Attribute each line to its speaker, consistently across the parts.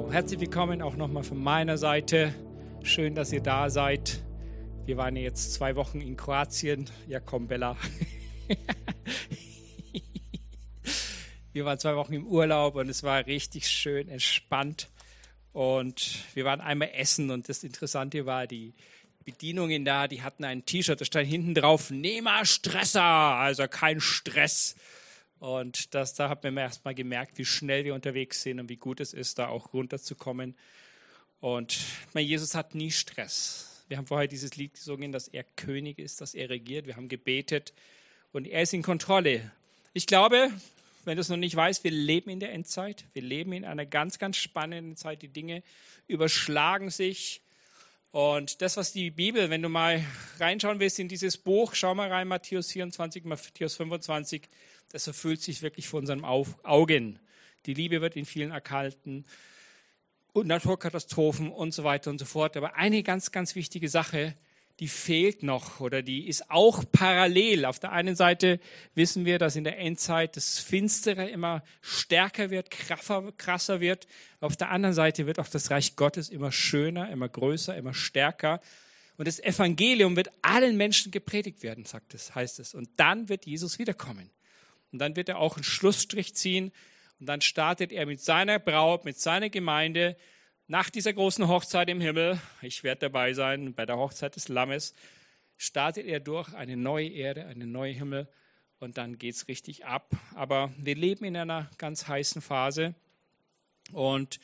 Speaker 1: Herzlich willkommen auch nochmal von meiner Seite. Schön, dass ihr da seid. Wir waren ja jetzt 2 Wochen in Kroatien. Ja, komm, Bella. Wir waren 2 Wochen im Urlaub und es war richtig schön entspannt. Und wir waren einmal essen und das Interessante war, die Bedienungen da, die hatten ein T-Shirt, da stand hinten drauf, Nehmer Stresser, also kein Stress. Und da hat man erst mal gemerkt, wie schnell wir unterwegs sind und wie gut es ist, da auch runterzukommen. Und Jesus hat nie Stress. Wir haben vorher dieses Lied gesungen, dass er König ist, dass er regiert. Wir haben gebetet und er ist in Kontrolle. Ich glaube, wenn du es noch nicht weißt, wir leben in der Endzeit. Wir leben in einer ganz, ganz spannenden Zeit. Die Dinge überschlagen sich. Und das, was die Bibel, wenn du mal reinschauen willst in dieses Buch, schau mal rein, Matthäus 24, Matthäus 25, das erfüllt sich wirklich vor unseren Augen. Die Liebe wird in vielen erkalten und Naturkatastrophen und so weiter und so fort. Aber eine ganz, ganz wichtige Sache, die fehlt noch oder die ist auch parallel. Auf der einen Seite wissen wir, dass in der Endzeit das Finstere immer stärker wird, krasser wird. Auf der anderen Seite wird auch das Reich Gottes immer schöner, immer größer, immer stärker. Und das Evangelium wird allen Menschen gepredigt werden, heißt es. Und dann wird Jesus wiederkommen. Und dann wird er auch einen Schlussstrich ziehen. Und dann startet er mit seiner Braut, mit seiner Gemeinde nach dieser großen Hochzeit im Himmel. Ich werde dabei sein bei der Hochzeit des Lammes. Startet er durch eine neue Erde, einen neuen Himmel. Und dann geht es richtig ab. Aber wir leben in einer ganz heißen Phase. Und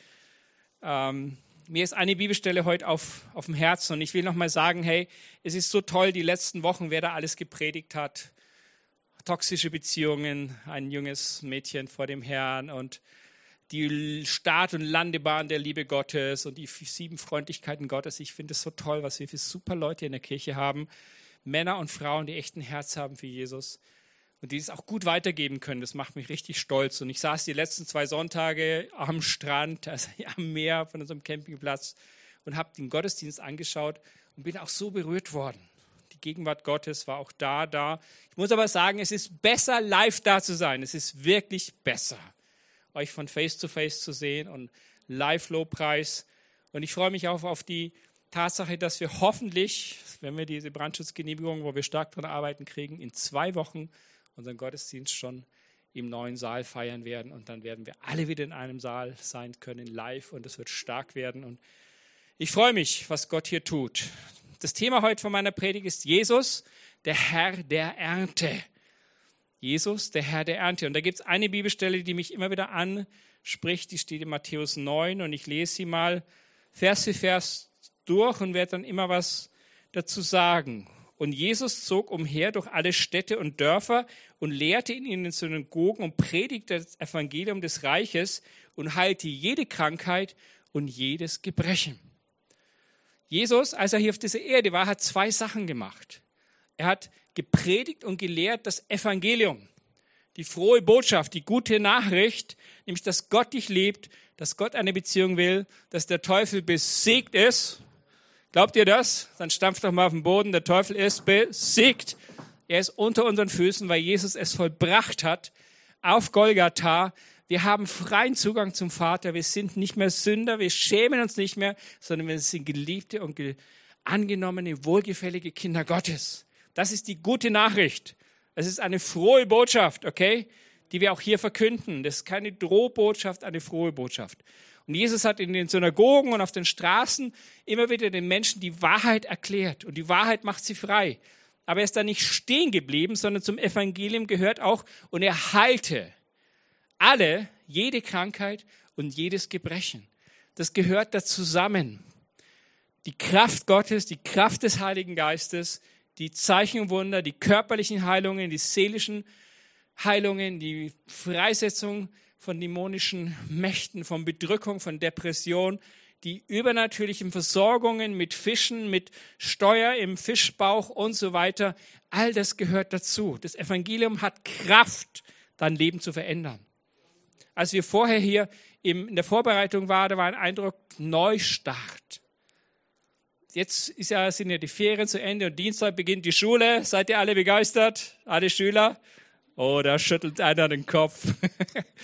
Speaker 1: mir ist eine Bibelstelle heute auf dem Herzen. Und ich will nochmal sagen, hey, es ist so toll, die letzten Wochen, wer da alles gepredigt hat. Toxische Beziehungen, ein junges Mädchen vor dem Herrn und die Start- und Landebahn der Liebe Gottes und die 7 Freundlichkeiten Gottes. Ich finde es so toll, was wir für super Leute in der Kirche haben. Männer und Frauen, die echt ein Herz haben für Jesus und die es auch gut weitergeben können. Das macht mich richtig stolz. Und ich saß die letzten 2 Sonntage am Strand, also am Meer von unserem Campingplatz und habe den Gottesdienst angeschaut und bin auch so berührt worden. Die Gegenwart Gottes war auch da. Ich muss aber sagen, es ist besser, live da zu sein. Es ist wirklich besser, euch von Face to Face zu sehen und Live-Lobpreis. Und ich freue mich auch auf die Tatsache, dass wir hoffentlich, wenn wir diese Brandschutzgenehmigung, wo wir stark daran arbeiten, kriegen, in 2 Wochen unseren Gottesdienst schon im neuen Saal feiern werden. Und dann werden wir alle wieder in einem Saal sein können, live. Und es wird stark werden. Und ich freue mich, was Gott hier tut. Das Thema heute von meiner Predigt ist Jesus, der Herr der Ernte. Jesus, der Herr der Ernte. Und da gibt es eine Bibelstelle, die mich immer wieder anspricht, die steht in Matthäus 9 und ich lese sie mal Vers für Vers durch und werde dann immer was dazu sagen. Und Jesus zog umher durch alle Städte und Dörfer und lehrte in den Synagogen und predigte das Evangelium des Reiches und heilte jede Krankheit und jedes Gebrechen. Jesus, als er hier auf dieser Erde war, hat 2 Sachen gemacht. Er hat gepredigt und gelehrt das Evangelium, die frohe Botschaft, die gute Nachricht, nämlich, dass Gott dich liebt, dass Gott eine Beziehung will, dass der Teufel besiegt ist. Glaubt ihr das? Dann stampft doch mal auf den Boden, der Teufel ist besiegt. Er ist unter unseren Füßen, weil Jesus es vollbracht hat auf Golgatha. Wir haben freien Zugang zum Vater. Wir sind nicht mehr Sünder, wir schämen uns nicht mehr, sondern wir sind geliebte und angenommene, wohlgefällige Kinder Gottes. Das ist die gute Nachricht. Es ist eine frohe Botschaft, okay, die wir auch hier verkünden. Das ist keine Drohbotschaft, eine frohe Botschaft. Und Jesus hat in den Synagogen und auf den Straßen immer wieder den Menschen die Wahrheit erklärt. Und die Wahrheit macht sie frei. Aber er ist da nicht stehen geblieben, sondern zum Evangelium gehört auch, und er heilte alle, jede Krankheit und jedes Gebrechen. Das gehört da zusammen. Die Kraft Gottes, die Kraft des Heiligen Geistes, die Zeichen und Wunder, die körperlichen Heilungen, die seelischen Heilungen, die Freisetzung von dämonischen Mächten, von Bedrückung, von Depression, die übernatürlichen Versorgungen mit Fischen, mit Steuer im Fischbauch und so weiter. All das gehört dazu. Das Evangelium hat Kraft, dein Leben zu verändern. Als wir vorher hier in der Vorbereitung waren, da war ein Eindruck, Neustart. Jetzt sind ja die Ferien zu Ende und Dienstag beginnt die Schule. Seid ihr alle begeistert? Alle Schüler? Oh, da schüttelt einer den Kopf.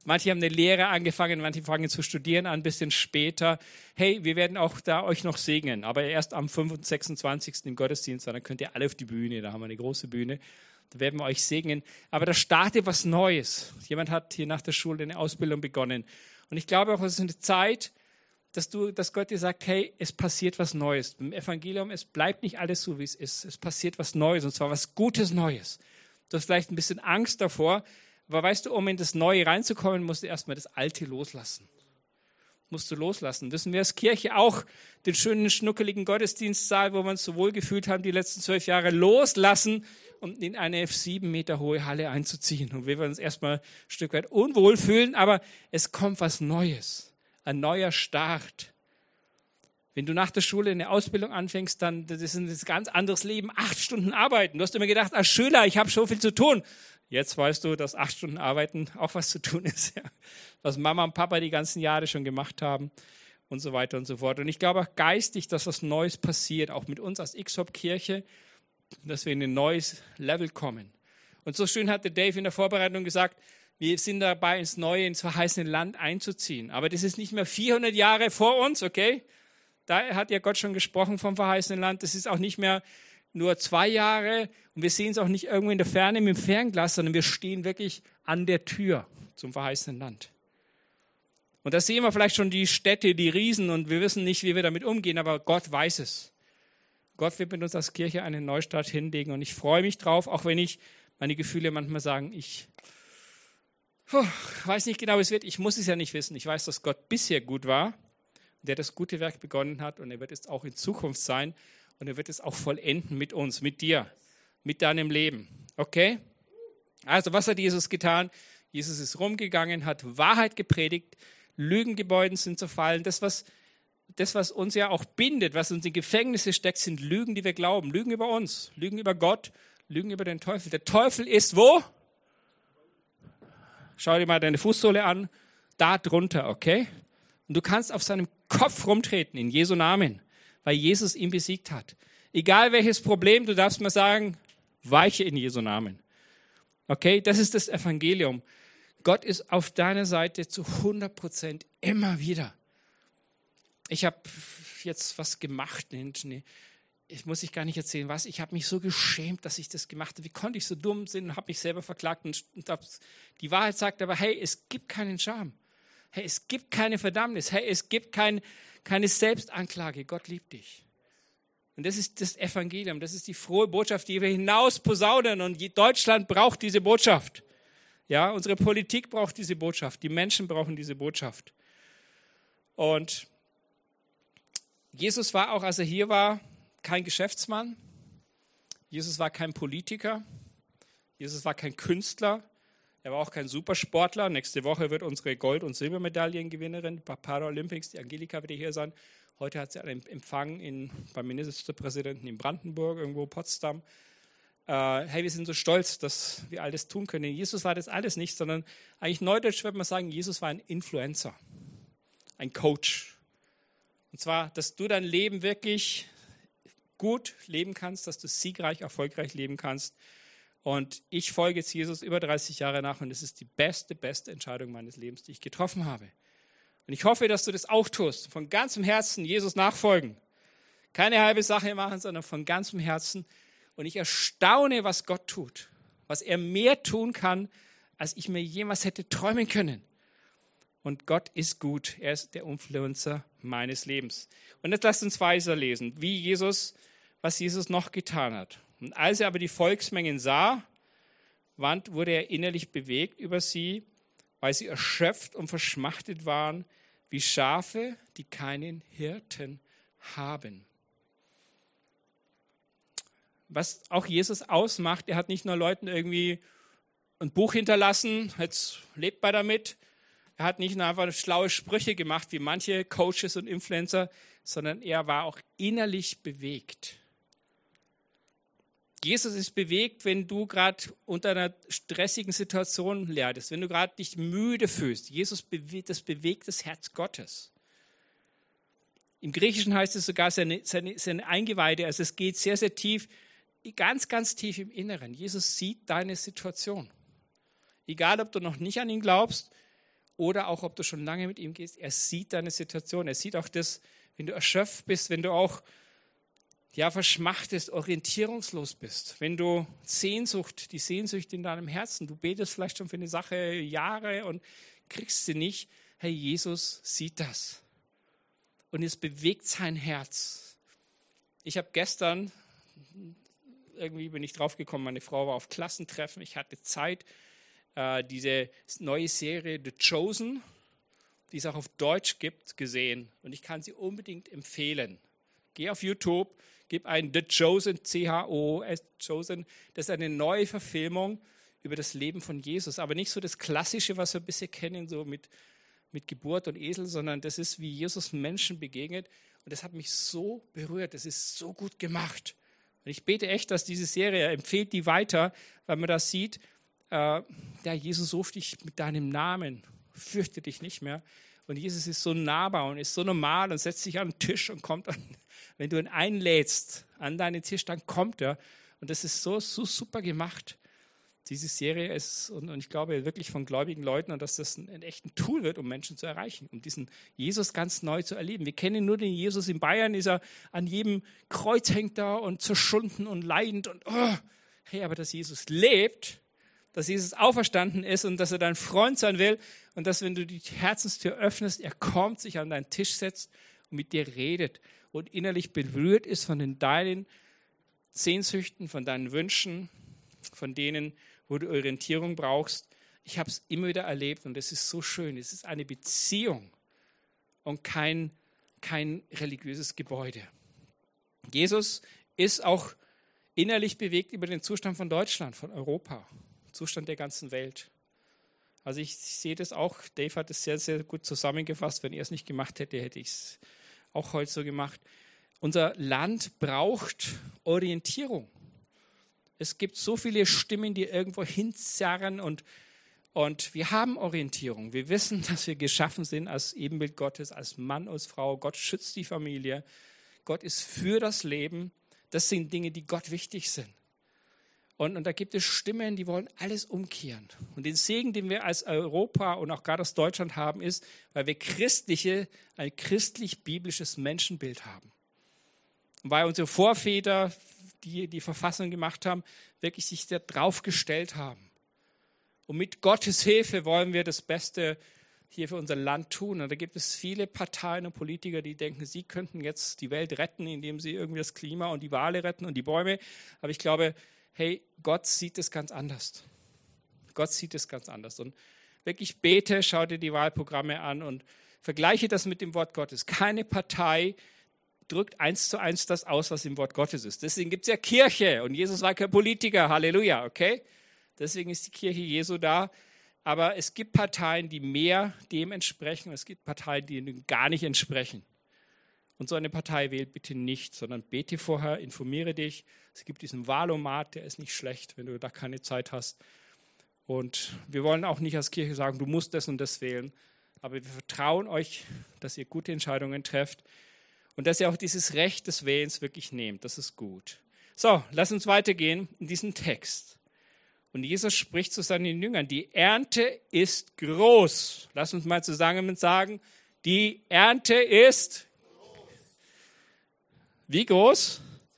Speaker 1: Manche haben eine Lehre angefangen, manche fangen zu studieren an, ein bisschen später. Hey, wir werden auch da euch noch segnen, aber erst am 5. und 26. im Gottesdienst, dann könnt ihr alle auf die Bühne, da haben wir eine große Bühne. Da werden wir euch segnen. Aber da startet was Neues. Jemand hat hier nach der Schule eine Ausbildung begonnen. Und ich glaube auch, es ist eine Zeit, dass Gott dir sagt, hey, es passiert was Neues. Im Evangelium, es bleibt nicht alles so, wie es ist. Es passiert was Neues, und zwar was Gutes Neues. Du hast vielleicht ein bisschen Angst davor, aber weißt du, um in das Neue reinzukommen, musst du erstmal das Alte loslassen. Musst du loslassen. Wissen wir als Kirche auch den schönen, schnuckeligen Gottesdienstsaal, wo wir uns so wohl gefühlt haben, die letzten 12 Jahre loslassen, um in eine 7 Meter hohe Halle einzuziehen. Und wir uns erstmal ein Stück weit unwohl fühlen, aber es kommt was Neues. Ein neuer Start. Wenn du nach der Schule eine Ausbildung anfängst, dann das ist ein ganz anderes Leben. 8 Stunden arbeiten. Du hast immer gedacht, als Schüler, ich habe so viel zu tun. Jetzt weißt du, dass 8 Stunden arbeiten auch was zu tun ist. Ja. Was Mama und Papa die ganzen Jahre schon gemacht haben und so weiter und so fort. Und ich glaube auch geistig, dass was Neues passiert, auch mit uns als X-Hop-Kirche, dass wir in ein neues Level kommen. Und so schön hatte Dave in der Vorbereitung gesagt, wir sind dabei, ins neue, ins verheißene Land einzuziehen. Aber das ist nicht mehr 400 Jahre vor uns, okay? Da hat ja Gott schon gesprochen vom verheißenen Land. Das ist auch nicht mehr nur 2 Jahre. Und wir sehen es auch nicht irgendwo in der Ferne mit dem Fernglas, sondern wir stehen wirklich an der Tür zum verheißenen Land. Und da sehen wir vielleicht schon die Städte, die Riesen, und wir wissen nicht, wie wir damit umgehen, aber Gott weiß es. Gott wird mit uns als Kirche einen Neustart hinlegen, und ich freue mich drauf, auch wenn ich meine Gefühle manchmal sagen, ich weiß nicht genau, wie es wird. Ich muss es ja nicht wissen. Ich weiß, dass Gott bisher gut war, der das gute Werk begonnen hat, und er wird es auch in Zukunft sein, und er wird es auch vollenden mit uns, mit dir, mit deinem Leben. Okay? Also, was hat Jesus getan? Jesus ist rumgegangen, hat Wahrheit gepredigt, Lügengebäuden sind zerfallen. Das, was uns ja auch bindet, was uns in Gefängnisse steckt, sind Lügen, die wir glauben. Lügen über uns, Lügen über Gott, Lügen über den Teufel. Der Teufel ist wo? Schau dir mal deine Fußsohle an, da drunter, okay? Und du kannst auf seinem Kopf rumtreten, in Jesu Namen, weil Jesus ihn besiegt hat. Egal welches Problem, du darfst mal sagen, weiche in Jesu Namen. Okay, das ist das Evangelium. Gott ist auf deiner Seite zu 100% immer wieder. Ich habe jetzt was gemacht, ich muss ich gar nicht erzählen, was. Ich habe mich so geschämt, dass ich das gemacht habe. Wie konnte ich so dumm sein und habe mich selber verklagt. Und die Wahrheit sagt aber, hey, es gibt keinen Scham. Hey, es gibt keine Verdammnis. Hey, es gibt keine Selbstanklage. Gott liebt dich. Und das ist das Evangelium. Das ist die frohe Botschaft, die wir hinaus posaunen. Und Deutschland braucht diese Botschaft. Ja, unsere Politik braucht diese Botschaft. Die Menschen brauchen diese Botschaft. Und Jesus war auch, als er hier war, kein Geschäftsmann. Jesus war kein Politiker. Jesus war kein Künstler. Er war auch kein Supersportler. Nächste Woche wird unsere Gold- und Silbermedaillengewinnerin bei Paralympics, die Angelika, wieder hier sein. Heute hat sie einen Empfang beim Ministerpräsidenten in Brandenburg, irgendwo Potsdam. Hey, wir sind so stolz, dass wir alles tun können. Jesus war das alles nicht, sondern eigentlich neudeutsch würde man sagen, Jesus war ein Influencer, ein Coach. Und zwar, dass du dein Leben wirklich gut leben kannst, dass du siegreich, erfolgreich leben kannst. Und ich folge jetzt Jesus über 30 Jahre nach, und es ist die beste Entscheidung meines Lebens, die ich getroffen habe. Und ich hoffe, dass du das auch tust, von ganzem Herzen Jesus nachfolgen. Keine halbe Sache machen, sondern von ganzem Herzen. Und ich erstaune, was Gott tut, was er mehr tun kann, als ich mir jemals hätte träumen können. Und Gott ist gut. Er ist der Influencer meines Lebens. Und jetzt lasst uns weiter lesen, was Jesus noch getan hat. Und als er aber die Volksmengen sah, wurde er innerlich bewegt über sie, weil sie erschöpft und verschmachtet waren, wie Schafe, die keinen Hirten haben. Was auch Jesus ausmacht, er hat nicht nur Leuten irgendwie ein Buch hinterlassen, jetzt lebt man damit. Er hat nicht nur einfach schlaue Sprüche gemacht, wie manche Coaches und Influencer, sondern er war auch innerlich bewegt. Jesus ist bewegt, wenn du gerade unter einer stressigen Situation leidest, wenn du gerade dich müde fühlst. Jesus bewegt das Herz Gottes. Im Griechischen heißt es sogar seine Eingeweide, also es geht sehr, sehr tief, ganz, ganz tief im Inneren. Jesus sieht deine Situation. Egal, ob du noch nicht an ihn glaubst oder auch, ob du schon lange mit ihm gehst, er sieht deine Situation. Er sieht auch das, wenn du erschöpft bist, wenn du auch verschmachtest, orientierungslos bist, wenn du die Sehnsucht in deinem Herzen, du betest vielleicht schon für eine Sache Jahre und kriegst sie nicht. Herr Jesus sieht das. Und es bewegt sein Herz. Ich habe gestern, irgendwie bin ich draufgekommen, meine Frau war auf Klassentreffen, ich hatte Zeit, diese neue Serie The Chosen, die es auch auf Deutsch gibt, gesehen. Und ich kann sie unbedingt empfehlen. Geh auf YouTube, gib ein The Chosen, C-H-O-S, Chosen. Das ist eine neue Verfilmung über das Leben von Jesus. Aber nicht so das Klassische, was wir bisher kennen, so mit Geburt und Esel, sondern das ist, wie Jesus Menschen begegnet. Und das hat mich so berührt. Das ist so gut gemacht. Und ich bete echt, dass diese Serie, empfiehlt die weiter, weil man das sieht, Jesus ruft dich mit deinem Namen, fürchte dich nicht mehr. Und Jesus ist so nahbar und ist so normal und setzt sich an den Tisch und kommt an. Wenn du ihn einlädst an deinen Tisch, dann kommt er. Und das ist so super gemacht. Diese Serie ist, und ich glaube wirklich von gläubigen Leuten, und dass das ein echtes Tool wird, um Menschen zu erreichen, um diesen Jesus ganz neu zu erleben. Wir kennen nur den Jesus in Bayern, ist er an jedem Kreuz hängt da und zerschunden und leidend. Und aber dass Jesus lebt, dass Jesus auferstanden ist und dass er dein Freund sein will und dass, wenn du die Herzenstür öffnest, er kommt, sich an deinen Tisch setzt und mit dir redet und innerlich berührt ist von deinen Sehnsüchten, von deinen Wünschen, von denen, wo du Orientierung brauchst. Ich habe es immer wieder erlebt und es ist so schön. Es ist eine Beziehung und kein religiöses Gebäude. Jesus ist auch innerlich bewegt über den Zustand von Deutschland, von Europa. Zustand der ganzen Welt. Also ich sehe das auch, Dave hat es sehr, sehr gut zusammengefasst. Wenn er es nicht gemacht hätte, hätte ich es auch heute so gemacht. Unser Land braucht Orientierung. Es gibt so viele Stimmen, die irgendwo hinzerren und wir haben Orientierung. Wir wissen, dass wir geschaffen sind als Ebenbild Gottes, als Mann, als Frau. Gott schützt die Familie. Gott ist für das Leben. Das sind Dinge, die Gott wichtig sind. Und da gibt es Stimmen, die wollen alles umkehren. Und den Segen, den wir als Europa und auch gerade aus Deutschland haben, ist, weil wir ein christlich-biblisches Menschenbild haben. Und weil unsere Vorväter, die die Verfassung gemacht haben, wirklich sich da drauf gestellt haben. Und mit Gottes Hilfe wollen wir das Beste hier für unser Land tun. Und da gibt es viele Parteien und Politiker, die denken, sie könnten jetzt die Welt retten, indem sie irgendwie das Klima und die Wale retten und die Bäume. Aber ich glaube, hey, Gott sieht es ganz anders. Gott sieht es ganz anders. Und wirklich bete, schau dir die Wahlprogramme an und vergleiche das mit dem Wort Gottes. Keine Partei drückt 1:1 das aus, was im Wort Gottes ist. Deswegen gibt es ja Kirche und Jesus war kein Politiker. Halleluja, okay? Deswegen ist die Kirche Jesu da. Aber es gibt Parteien, die mehr dem entsprechen und es gibt Parteien, die gar nicht entsprechen. Und so eine Partei wählt bitte nicht, sondern bete vorher, informiere dich. Es gibt diesen Wahlomat, der ist nicht schlecht, wenn du da keine Zeit hast. Und wir wollen auch nicht als Kirche sagen, du musst das und das wählen. Aber wir vertrauen euch, dass ihr gute Entscheidungen trefft und dass ihr auch dieses Recht des Wählens wirklich nehmt. Das ist gut. So, lass uns weitergehen in diesen Text. Und Jesus spricht zu seinen Jüngern, die Ernte ist groß. Lass uns mal zusammen sagen, die Ernte ist groß. Wie groß?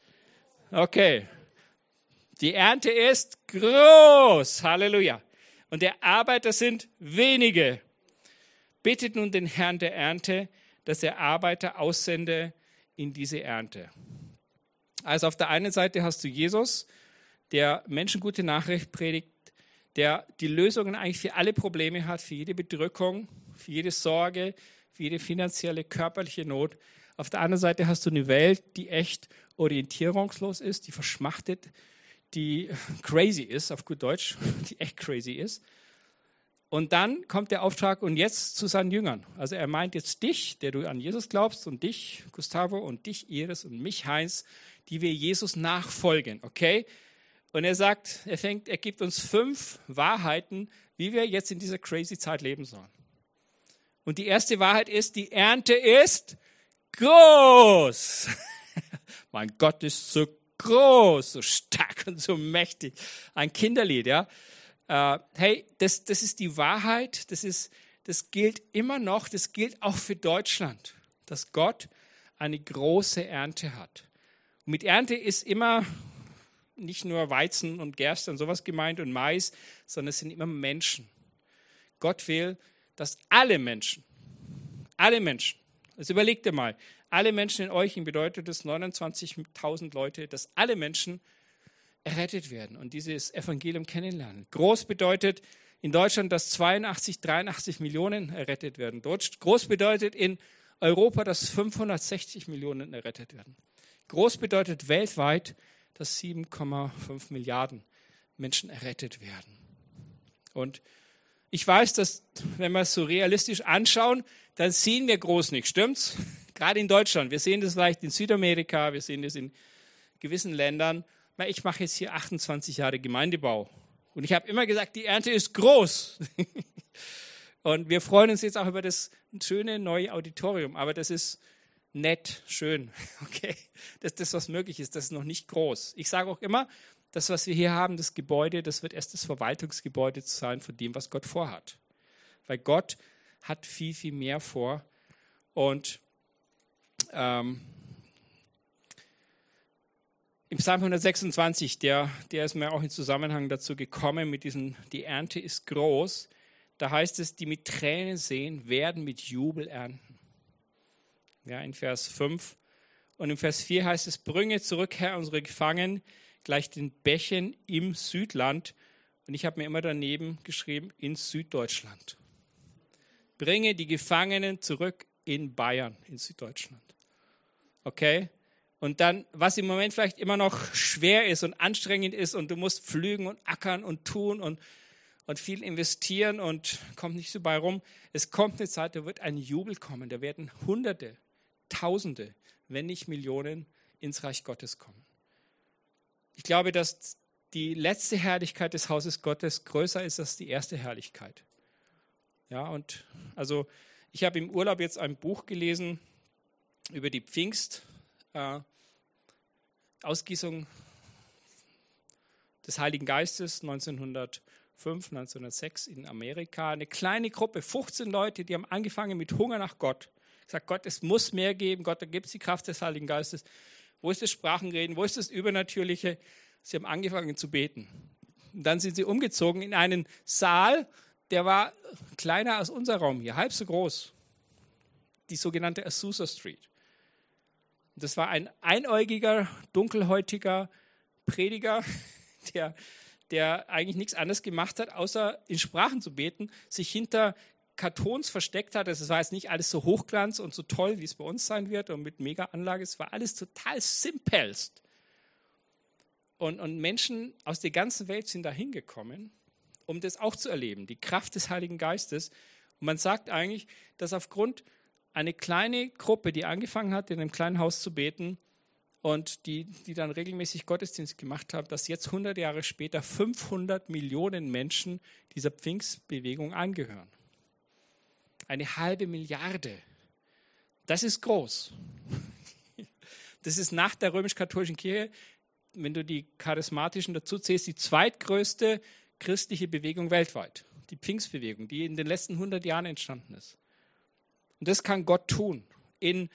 Speaker 1: Okay. Die Ernte ist groß. Halleluja. Und der Arbeiter sind wenige. Bittet nun den Herrn der Ernte, dass er Arbeiter aussende in diese Ernte. Also auf der einen Seite hast du Jesus, der Menschen gute Nachricht predigt, der die Lösungen eigentlich für alle Probleme hat, für jede Bedrückung, für jede Sorge, für jede finanzielle, körperliche Not. Auf der anderen Seite hast du eine Welt, die echt orientierungslos ist, die verschmachtet, die crazy ist, auf gut Deutsch, die echt crazy ist. Und dann kommt der Auftrag und jetzt zu seinen Jüngern. Also er meint jetzt dich, der du an Jesus glaubst, und dich, Gustavo, und dich, Iris, und mich, Heinz, die wir Jesus nachfolgen, okay? Und er sagt, er gibt uns 5 Wahrheiten, wie wir jetzt in dieser crazy Zeit leben sollen. Und die erste Wahrheit ist, die Ernte ist groß. Mein Gott ist so groß, so stark und so mächtig. Ein Kinderlied, ja. Hey, das ist die Wahrheit, das ist das gilt immer noch, das gilt auch für Deutschland, dass Gott eine große Ernte hat. Und mit Ernte ist immer nicht nur Weizen und Gerste und sowas gemeint und Mais, sondern es sind immer Menschen. Gott will, dass alle Menschen, also überlegt ihr mal, alle Menschen in euch, bedeutet das 29.000 Leute, dass alle Menschen errettet werden und dieses Evangelium kennenlernen. Groß bedeutet in Deutschland, dass 82, 83 Millionen errettet werden. Groß bedeutet in Europa, dass 560 Millionen errettet werden. Groß bedeutet weltweit, dass 7,5 Milliarden Menschen errettet werden. Und ich weiß, dass, wenn wir es so realistisch anschauen, dann sehen wir groß nicht, stimmt's? Gerade in Deutschland. Wir sehen das vielleicht in Südamerika, wir sehen das in gewissen Ländern. Ich mache jetzt hier 28 Jahre Gemeindebau. Und ich habe immer gesagt, die Ernte ist groß. Und wir freuen uns jetzt auch über das schöne neue Auditorium. Aber das ist nett, schön. Okay? Das ist das, was möglich ist. Das ist noch nicht groß. Ich sage auch immer, das, was wir hier haben, das Gebäude, das wird erst das Verwaltungsgebäude sein von dem, was Gott vorhat. Weil Gott hat viel, viel mehr vor. Und im Psalm 126, der ist mir auch in Zusammenhang dazu gekommen, mit diesem, die Ernte ist groß. Da heißt es, die mit Tränen sehen, werden mit Jubel ernten. Ja, in Vers 5. Und im Vers 4 heißt es, bringe zurück, Herr, unsere Gefangenen, gleich den Bächen im Südland. Und ich habe mir immer daneben geschrieben, in Süddeutschland. Bringe die Gefangenen zurück in Bayern, in Süddeutschland. Okay? Und dann, was im Moment vielleicht immer noch schwer ist und anstrengend ist und du musst pflügen und ackern und tun und viel investieren und kommt nicht so bei rum. Es kommt eine Zeit, da wird ein Jubel kommen. Da werden Hunderte, Tausende, wenn nicht Millionen ins Reich Gottes kommen. Ich glaube, dass die letzte Herrlichkeit des Hauses Gottes größer ist als die erste Herrlichkeit. Ja, und also ich habe im Urlaub jetzt ein Buch gelesen über die Ausgießung des Heiligen Geistes 1905, 1906 in Amerika. Eine kleine Gruppe, 15 Leute, die haben angefangen mit Hunger nach Gott. Gesagt, Gott, es muss mehr geben. Gott, da gibt es die Kraft des Heiligen Geistes. Wo ist das Sprachenreden? Wo ist das Übernatürliche? Sie haben angefangen zu beten. Und dann sind sie umgezogen in einen Saal, der war kleiner als unser Raum hier, halb so groß. Die sogenannte Azusa Street. Das war ein einäugiger, dunkelhäutiger Prediger, der eigentlich nichts anderes gemacht hat, außer in Sprachen zu beten, sich hinter Kartons versteckt hat. Es war jetzt nicht alles so hochglanz und so toll, wie es bei uns sein wird und mit Mega-Anlage. Es war alles total simpelst. Und Menschen aus der ganzen Welt sind da hingekommen, um das auch zu erleben, die Kraft des Heiligen Geistes. Und man sagt eigentlich, dass aufgrund eine kleine Gruppe, die angefangen hat, in einem kleinen Haus zu beten und die dann regelmäßig Gottesdienst gemacht haben, dass jetzt 100 Jahre später 500 Millionen Menschen dieser Pfingstbewegung angehören. 500 Millionen. Das ist groß. Das ist nach der römisch-katholischen Kirche, wenn du die charismatischen dazu zählst, die zweitgrößte christliche Bewegung weltweit. Die Pfingstbewegung, die in den letzten 100 Jahren entstanden ist. Und das kann Gott tun. In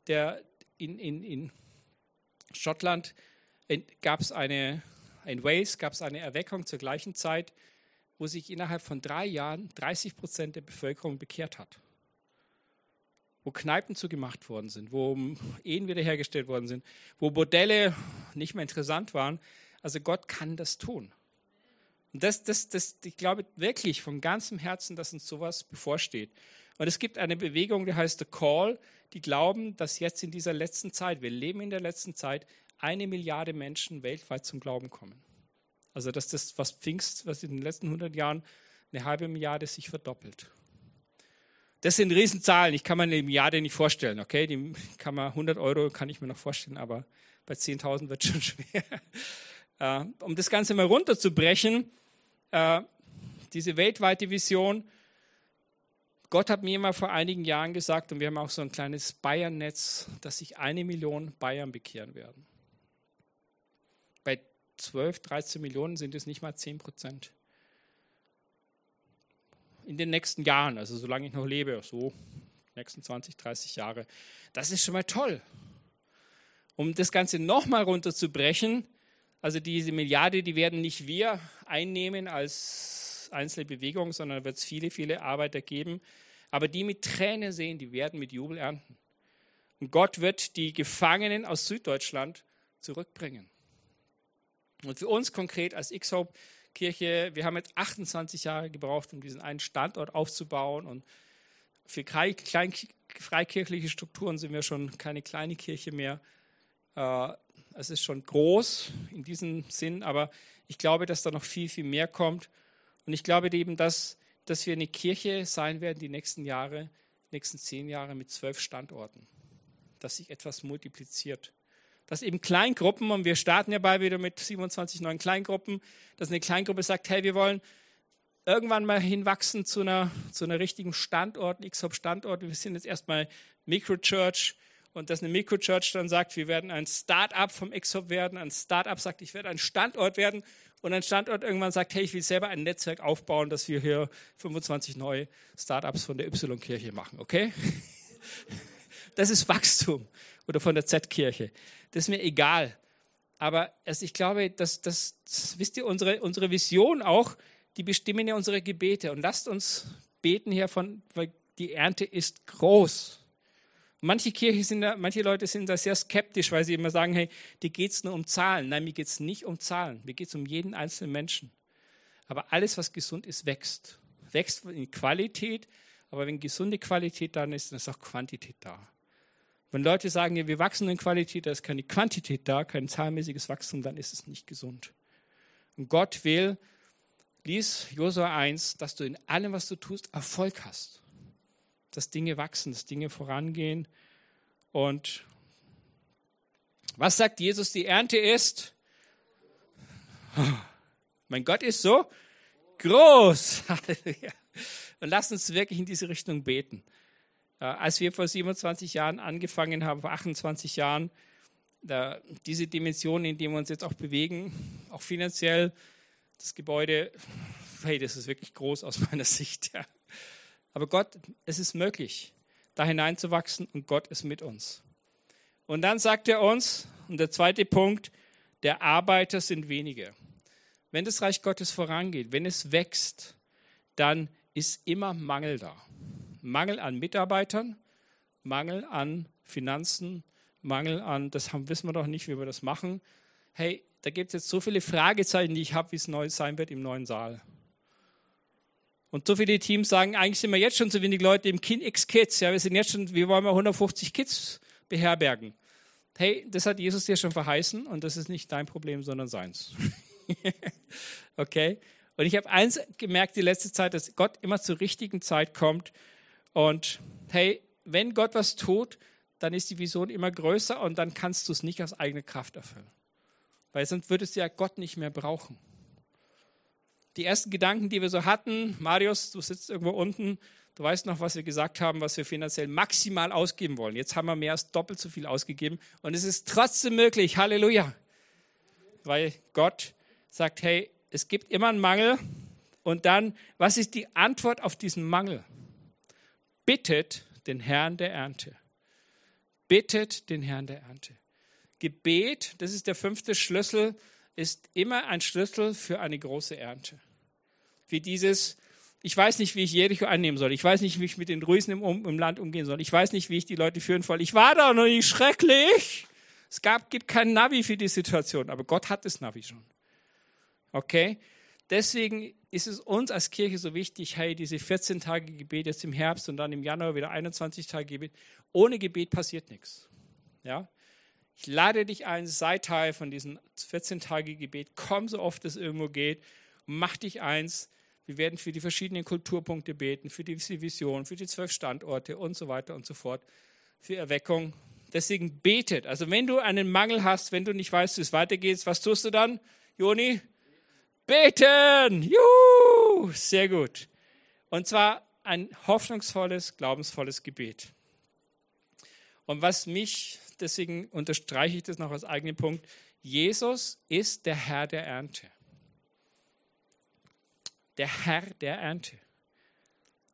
Speaker 1: Schottland gab es in Wales gab es eine Erweckung zur gleichen Zeit, wo sich innerhalb von 3 Jahren 30% der Bevölkerung bekehrt hat. Wo Kneipen zugemacht worden sind, wo Ehen wiederhergestellt worden sind, wo Bordelle nicht mehr interessant waren. Also Gott kann das tun. Und ich glaube wirklich von ganzem Herzen, dass uns sowas bevorsteht. Und es gibt eine Bewegung, die heißt The Call, die glauben, dass jetzt in dieser letzten Zeit, wir leben in der letzten Zeit, 1 Milliarde Menschen weltweit zum Glauben kommen. Also dass das, was in den letzten 100 Jahren 500 Milliarden sich verdoppelt. Das sind Riesenzahlen, ich kann mir eine Milliarde nicht vorstellen, okay? Die kann man 100 Euro kann ich mir noch vorstellen, aber bei 10.000 wird es schon schwer. Um das Ganze mal runterzubrechen, diese weltweite Vision, Gott hat mir mal vor einigen Jahren gesagt, und wir haben auch so ein kleines Bayern-Netz, dass sich 1 Million Bayern bekehren werden. Bei 12, 13 Millionen sind es nicht mal 10%. in den nächsten Jahren, also solange ich noch lebe, so nächsten 20, 30 Jahre. Das ist schon mal toll. Um das Ganze nochmal runterzubrechen, also diese Milliarde, die werden nicht wir einnehmen als einzelne Bewegung, sondern wird es viele, viele Arbeiter geben. Aber die mit Tränen sehen, die werden mit Jubel ernten. Und Gott wird die Gefangenen aus Süddeutschland zurückbringen. Und für uns konkret als X-Hope-Kirche, wir haben jetzt 28 Jahre gebraucht, um diesen einen Standort aufzubauen. Und für freikirchliche Strukturen sind wir schon keine kleine Kirche mehr. Es ist schon groß in diesem Sinn, aber ich glaube, dass da noch viel, viel mehr kommt. Und ich glaube eben, dass wir eine Kirche sein werden die nächsten 10 Jahre mit 12 Standorten. Dass sich etwas multipliziert. Dass eben Kleingruppen, und wir starten ja bald wieder mit 27 neuen Kleingruppen, dass eine Kleingruppe sagt, hey, wir wollen irgendwann mal hinwachsen zu einer richtigen Standort, X-Hope-Standort. Wir sind jetzt erstmal Microchurch. Und dass eine Microchurch dann sagt, wir werden ein Start-up vom X-Hope werden. Ein Start-up sagt, ich werde ein Standort werden. Und ein Standort irgendwann sagt, hey, ich will selber ein Netzwerk aufbauen, dass wir hier 25 neue Start-ups von der Y-Kirche machen. Okay? Das ist Wachstum. Oder von der Z-Kirche. Das ist mir egal. Aber ich glaube, dass wisst ihr, unsere Vision auch, die bestimmen ja unsere Gebete. Und lasst uns beten hier weil die Ernte ist groß. Manche Leute sind da sehr skeptisch, weil sie immer sagen, hey, dir geht es nur um Zahlen. Nein, mir geht es nicht um Zahlen. Mir geht es um jeden einzelnen Menschen. Aber alles, was gesund ist, wächst. Wächst in Qualität, aber wenn gesunde Qualität da ist, dann ist auch Quantität da. Wenn Leute sagen, ja, wir wachsen in Qualität, da ist keine Quantität da, kein zahlenmäßiges Wachstum, dann ist es nicht gesund. Und Gott will, lies Josua 1, dass du in allem, was du tust, Erfolg hast. Dass Dinge wachsen, dass Dinge vorangehen. Und was sagt Jesus, die Ernte ist? Mein Gott ist so groß. Halleluja. Und lasst uns wirklich in diese Richtung beten. Als wir vor 27 Jahren angefangen haben, vor 28 Jahren, diese Dimension, in der wir uns jetzt auch bewegen, auch finanziell, das Gebäude, hey, das ist wirklich groß aus meiner Sicht, ja. Aber Gott, es ist möglich, da hineinzuwachsen und Gott ist mit uns. Und dann sagt er uns, und der zweite Punkt, der Arbeiter sind wenige. Wenn das Reich Gottes vorangeht, wenn es wächst, dann ist immer Mangel da. Mangel an Mitarbeitern, Mangel an Finanzen, Mangel an, wissen wir doch nicht, wie wir das machen. Hey, da gibt es jetzt so viele Fragezeichen, die ich habe, wie es neu sein wird im neuen Saal. Und so viele Teams sagen, eigentlich sind wir jetzt schon so wenig Leute im X-Kids. Ja, wir wollen mal 150 Kids beherbergen. Hey, das hat Jesus dir schon verheißen und das ist nicht dein Problem, sondern seins. Okay? Und ich habe eins gemerkt die letzte Zeit, dass Gott immer zur richtigen Zeit kommt. Und hey, wenn Gott was tut, dann ist die Vision immer größer und dann kannst du es nicht aus eigener Kraft erfüllen. Weil sonst würdest du ja Gott nicht mehr brauchen. Die ersten Gedanken, die wir so hatten, Marius, du sitzt irgendwo unten, du weißt noch, was wir gesagt haben, was wir finanziell maximal ausgeben wollen. Jetzt haben wir mehr als doppelt so viel ausgegeben und es ist trotzdem möglich, Halleluja. Weil Gott sagt, hey, es gibt immer einen Mangel und dann, was ist die Antwort auf diesen Mangel? Bittet den Herrn der Ernte. Bittet den Herrn der Ernte. Gebet, das ist der 5. Schlüssel, ist immer ein Schlüssel für eine große Ernte. Wie dieses, ich weiß nicht, wie ich Jericho einnehmen soll. Ich weiß nicht, wie ich mit den Riesen im Land umgehen soll. Ich weiß nicht, wie ich die Leute führen soll. Ich war da noch nicht, schrecklich. Es gibt kein Navi für die Situation, aber Gott hat das Navi schon. Okay? Deswegen ist es uns als Kirche so wichtig, hey, diese 14 Tage Gebet jetzt im Herbst und dann im Januar wieder 21 Tage Gebet. Ohne Gebet passiert nichts. Ja? Ich lade dich ein, sei Teil von diesem 14-Tage-Gebet. Komm so oft es irgendwo geht und mach dich eins. Wir werden für die verschiedenen Kulturpunkte beten, für die Vision, für die 12 Standorte und so weiter und so fort, für Erweckung. Deswegen betet. Also wenn du einen Mangel hast, wenn du nicht weißt, wie es weitergeht, was tust du dann, Joni? Beten! Juhu! Sehr gut. Und zwar ein hoffnungsvolles, glaubensvolles Gebet. Und was mich, deswegen unterstreiche ich das noch als eigenen Punkt, Jesus ist der Herr der Ernte. Der Herr der Ernte.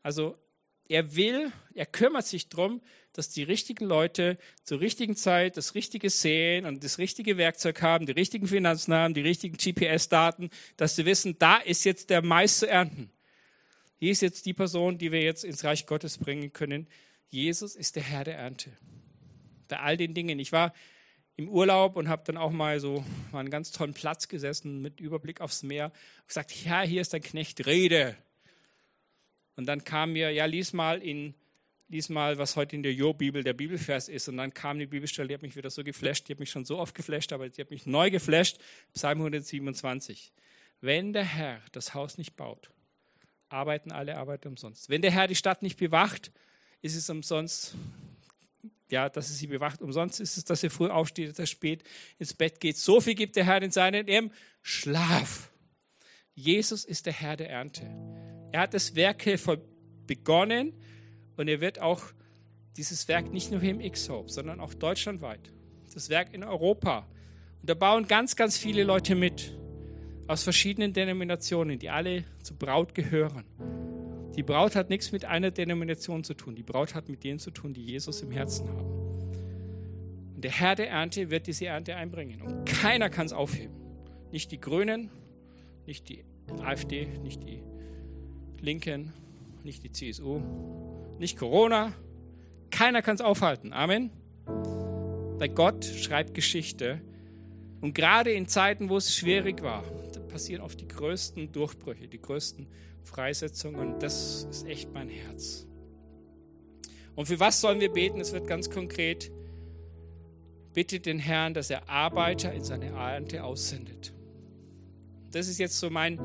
Speaker 1: Also er kümmert sich darum, dass die richtigen Leute zur richtigen Zeit das Richtige sehen und das richtige Werkzeug haben, die richtigen Finanzen haben, die richtigen GPS-Daten, dass sie wissen, da ist jetzt der Mais zu ernten. Hier ist jetzt die Person, die wir jetzt ins Reich Gottes bringen können. Jesus ist der Herr der Ernte. Bei all den Dingen. Ich war im Urlaub und habe dann auch mal so an einem ganz tollen Platz gesessen mit Überblick aufs Meer und gesagt, ja, hier ist dein Knecht, rede. Und dann kam mir, ja, lies mal, was heute in der Jo-Bibel der Bibelvers ist. Und dann kam die Bibelstelle, die hat mich wieder so geflasht, die hat mich schon so oft geflasht, aber die hat mich neu geflasht. Psalm 127. Wenn der Herr das Haus nicht baut, arbeiten alle Arbeiter umsonst. Wenn der Herr die Stadt nicht bewacht, ist es umsonst, ja, dass er sie bewacht. Umsonst ist es, dass er früh aufsteht, dass er spät ins Bett geht. So viel gibt der Herr in seinen im Schlaf. Jesus ist der Herr der Ernte. Er hat das Werk begonnen und er wird auch dieses Werk nicht nur hier im X-Hope, sondern auch deutschlandweit. Das Werk in Europa. Und da bauen ganz, ganz viele Leute mit. Aus verschiedenen Denominationen, die alle zur Braut gehören. Die Braut hat nichts mit einer Denomination zu tun. Die Braut hat mit denen zu tun, die Jesus im Herzen haben. Und der Herr der Ernte wird diese Ernte einbringen. Und keiner kann es aufheben. Nicht die Grünen, nicht die AfD, nicht die Linken, nicht die CSU, nicht Corona. Keiner kann es aufhalten. Amen. Weil Gott schreibt Geschichte. Und gerade in Zeiten, wo es schwierig war, da passieren oft die größten Durchbrüche, die größten Freisetzungen. Und das ist echt mein Herz. Und für was sollen wir beten? Es wird ganz konkret. Bitte den Herrn, dass er Arbeiter in seine Ernte aussendet. Das ist jetzt so mein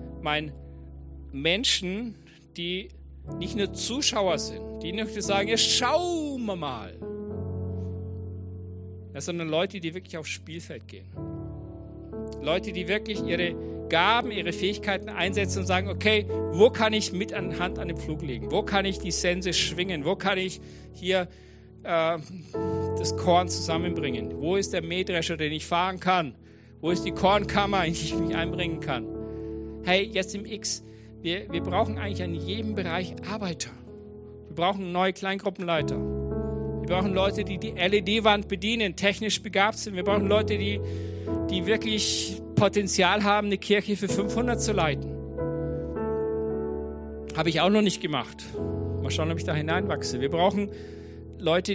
Speaker 1: Menschen, die nicht nur Zuschauer sind, die nicht nur sagen, ja, schauen wir mal. Ja, sondern Leute, die wirklich aufs Spielfeld gehen. Leute, die wirklich ihre Gaben, ihre Fähigkeiten einsetzen und sagen, okay, wo kann ich mit Hand an den Pflug legen? Wo kann ich die Sense schwingen? Wo kann ich hier das Korn zusammenbringen? Wo ist der Mähdrescher, den ich fahren kann? Wo ist die Kornkammer, in die ich mich einbringen kann? Hey, jetzt im X, wir brauchen eigentlich an jedem Bereich Arbeiter. Wir brauchen neue Kleingruppenleiter. Wir brauchen Leute, die die LED-Wand bedienen, technisch begabt sind. Wir brauchen Leute, die wirklich Potenzial haben, eine Kirche für 500 zu leiten. Habe ich auch noch nicht gemacht. Mal schauen, ob ich da hineinwachse. Wir brauchen Leute,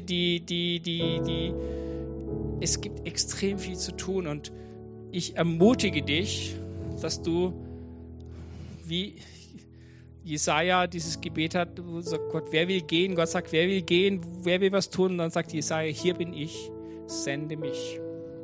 Speaker 1: es gibt extrem viel zu tun und ich ermutige dich, dass du, wie Jesaja dieses Gebet hat, wo sagt Gott, wer will gehen? Gott sagt, wer will gehen? Wer will was tun? Und dann sagt Jesaja, hier bin ich, sende mich.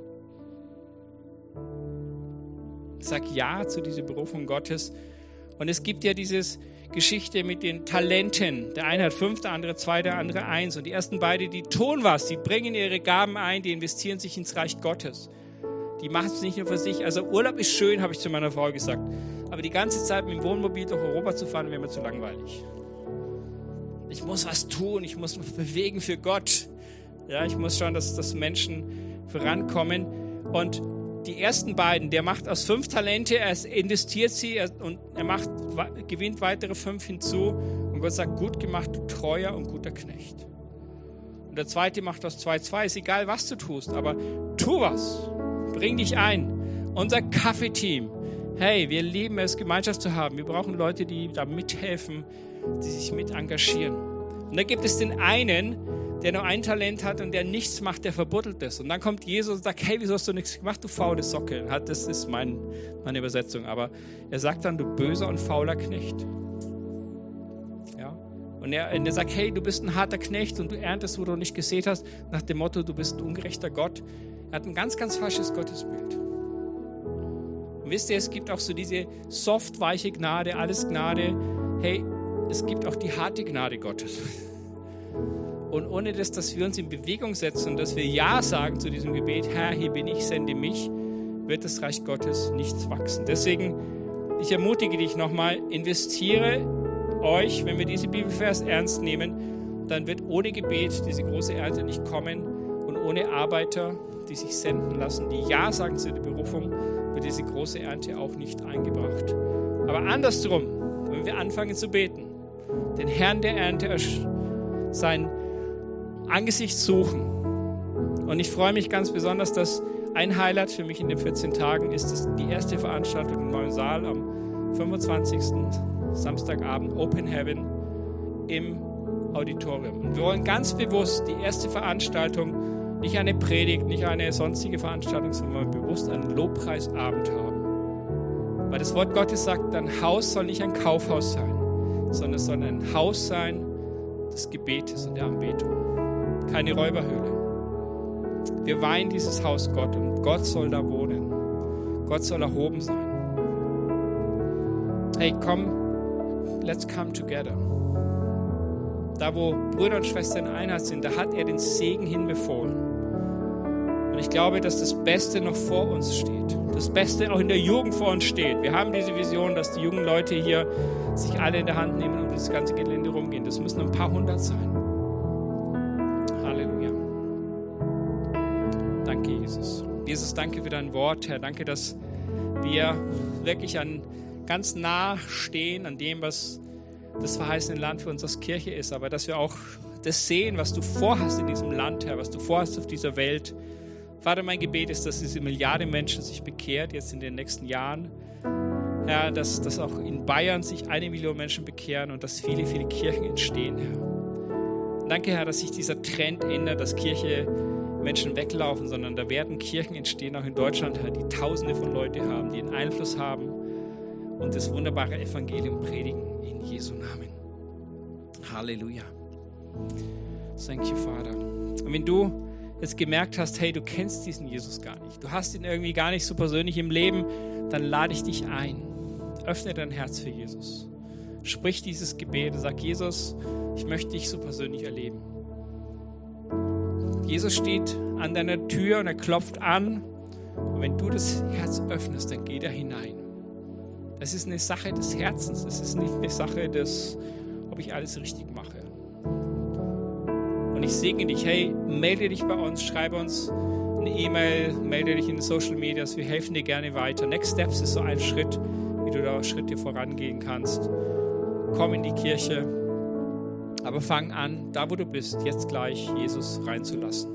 Speaker 1: Sag ja zu dieser Berufung Gottes. Und es gibt ja diese Geschichte mit den Talenten. Der eine hat 5, der andere 2, der andere 1. Und die ersten beide, die tun was, die bringen ihre Gaben ein, die investieren sich ins Reich Gottes. Die machen es nicht nur für sich. Also Urlaub ist schön, habe ich zu meiner Frau gesagt. Aber die ganze Zeit mit dem Wohnmobil durch Europa zu fahren, wäre mir zu langweilig. Ich muss was tun, ich muss was bewegen für Gott. Ja, ich muss schauen, dass Menschen vorankommen. Und die ersten beiden, der macht aus 5 Talente, er investiert sie und er gewinnt weitere 5 hinzu. Und Gott sagt, gut gemacht, du treuer und guter Knecht. Und der zweite macht aus 2, ist egal, was du tust, aber tu was. Bring dich ein. Unser Kaffeeteam. Hey, wir lieben es, Gemeinschaft zu haben. Wir brauchen Leute, die da mithelfen, die sich mit engagieren. Und da gibt es den einen, der nur ein Talent hat und der nichts macht, der verbuddelt es. Und dann kommt Jesus und sagt, hey, wieso hast du nichts gemacht, du faule Socke? Das ist meine Übersetzung. Aber er sagt dann, du böser und fauler Knecht. Ja? Und er sagt, hey, du bist ein harter Knecht und du erntest, wo du nicht gesät hast, nach dem Motto, du bist ein ungerechter Gott. Er hat ein ganz, ganz falsches Gottesbild. Und wisst ihr, es gibt auch so diese soft, weiche Gnade, alles Gnade. Hey, es gibt auch die harte Gnade Gottes. Und ohne das, dass wir uns in Bewegung setzen und dass wir Ja sagen zu diesem Gebet, Herr, hier bin ich, sende mich, wird das Reich Gottes nicht wachsen. Deswegen, ich ermutige dich nochmal, investiere euch, wenn wir diese Bibelvers ernst nehmen, dann wird ohne Gebet diese große Ernte nicht kommen und ohne Arbeiter, die sich senden lassen, die Ja sagen zu der Berufung, wird diese große Ernte auch nicht eingebracht. Aber andersrum, wenn wir anfangen zu beten, den Herrn der Ernte sein Angesicht suchen. Und ich freue mich ganz besonders, dass ein Highlight für mich in den 14 Tagen ist, dass die erste Veranstaltung im neuen Saal am 25. Samstagabend Open Heaven im Auditorium. Und wir wollen ganz bewusst die erste Veranstaltung, nicht eine Predigt, nicht eine sonstige Veranstaltung, sondern bewusst einen Lobpreisabend haben. Weil das Wort Gottes sagt, ein Haus soll nicht ein Kaufhaus sein, sondern es soll ein Haus sein des Gebetes und der Anbetung. Keine Räuberhöhle. Wir weihen dieses Haus Gott und Gott soll da wohnen. Gott soll erhoben sein. Hey, komm, let's come together. Da, wo Brüder und Schwestern in Einheit sind, da hat er den Segen hinbefohlen. Und ich glaube, dass das Beste noch vor uns steht. Das Beste auch in der Jugend vor uns steht. Wir haben diese Vision, dass die jungen Leute hier sich alle in der Hand nehmen und das ganze Gelände rumgehen. Das müssen ein paar hundert sein. Halleluja. Danke, Jesus. Jesus, danke für dein Wort, Herr. Danke, dass wir wirklich ganz nah stehen an dem, was das verheißene Land für uns als Kirche ist, aber dass wir auch das sehen, was du vorhast in diesem Land, Herr, was du vorhast auf dieser Welt. Vater, mein Gebet ist, dass diese Milliarde Menschen sich bekehrt, jetzt in den nächsten Jahren. Herr, dass auch in Bayern sich 1 Million Menschen bekehren und dass viele, viele Kirchen entstehen, Herr. Danke, Herr, dass sich dieser Trend ändert, dass Kirche Menschen weglaufen, sondern da werden Kirchen entstehen, auch in Deutschland, Herr, die Tausende von Leuten haben, die einen Einfluss haben und das wunderbare Evangelium predigen. In Jesu Namen. Halleluja. Thank you, Vater. Und wenn du jetzt gemerkt hast, hey, du kennst diesen Jesus gar nicht, du hast ihn irgendwie gar nicht so persönlich im Leben, dann lade ich dich ein. Öffne dein Herz für Jesus. Sprich dieses Gebet und sag, Jesus, ich möchte dich so persönlich erleben. Jesus steht an deiner Tür und er klopft an. Und wenn du das Herz öffnest, dann geh da hinein. Es ist eine Sache des Herzens. Es ist nicht eine Sache des, ob ich alles richtig mache. Und ich segne dich, hey, melde dich bei uns, schreibe uns eine E-Mail, melde dich in den Social Medias. Wir helfen dir gerne weiter. Next Steps ist so ein Schritt, wie du da Schritte vorangehen kannst. Komm in die Kirche, aber fang an, da wo du bist, jetzt gleich Jesus reinzulassen.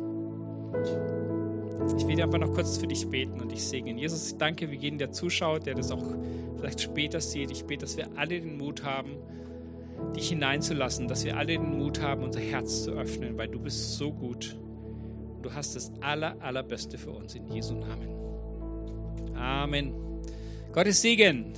Speaker 1: Ich will einfach noch kurz für dich beten und dich segnen. Jesus, ich danke für jeden, der zuschaut, der das auch vielleicht später sieht. Ich bete, dass wir alle den Mut haben, dich hineinzulassen, dass wir alle den Mut haben, unser Herz zu öffnen, weil du bist so gut. Du hast das Allerbeste für uns in Jesu Namen. Amen. Gottes Segen.